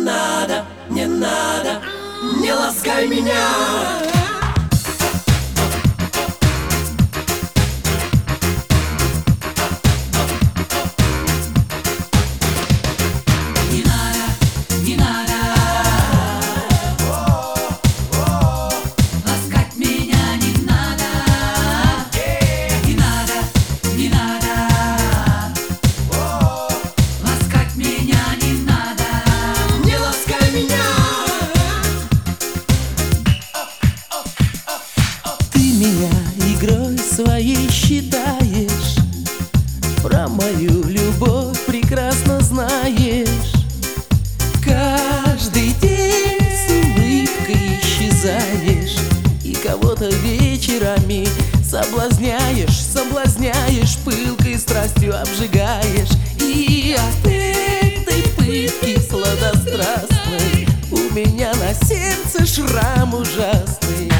надо, не надо, не ласкай меня. Меня игрой своей считаешь, про мою любовь прекрасно знаешь. Каждый день с улыбкой исчезаешь, и кого-то вечерами соблазняешь, соблазняешь, пылкой страстью обжигаешь. И от этой пытки сладострастной у меня на сердце шрам ужасный.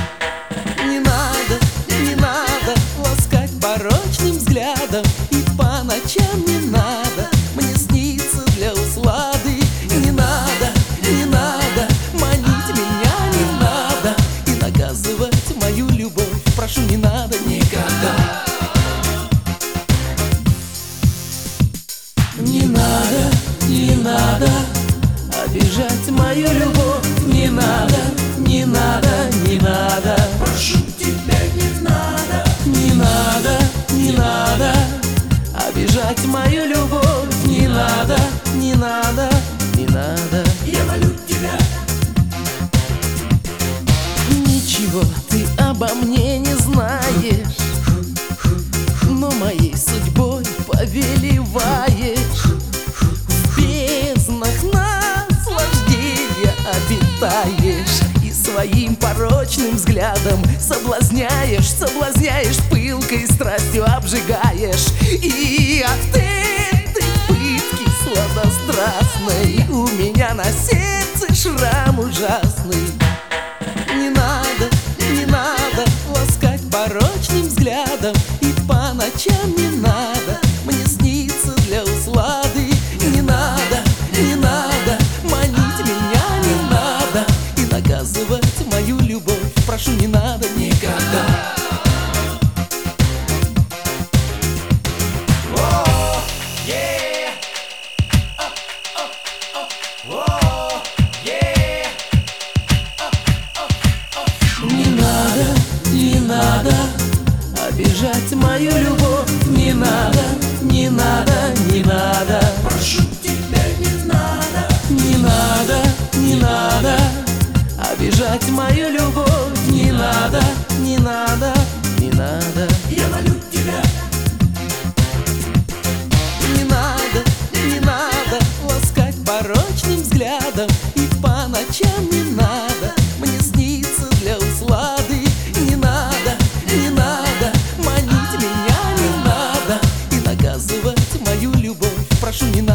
Не надо ласкать порочным взглядом, и по ночам не надо мне сниться для услады. Не надо манить меня, не надо и наказывать мою любовь, прошу, не надо никогда. Не надо обижать мою любовь, не надо, не надо, Прошу тебя, не надо, не надо обижать мою любовь, не надо, не надо. я молю тебя. Ничего ты обо мне не знаешь, но моей судьбой повелеваешь. В безднах наслаждения обитаешь, и своим порочным взглядом соблазняешь, соблазняешь, пылкой страстью обжигаешь. И от этой пытки сладострастной у меня на сердце шрам ужасный. Не надо ласкать порочным взглядом, и по ночам не надо мне сниться для услады. Не надо манить меня, не надо и наказывать мою любовь, прошу, не надо никогда. Не надо обижать мою любовь, не надо, не надо. Прошу тебя, не надо, Не надо обижать мою любовь, не надо, не надо. я молю тебя. Не надо ласкать порочным взглядом, и по ночам не надо мне сниться для услады. Не надо манить меня, не надо и наказывать мою любовь, прошу, не надо.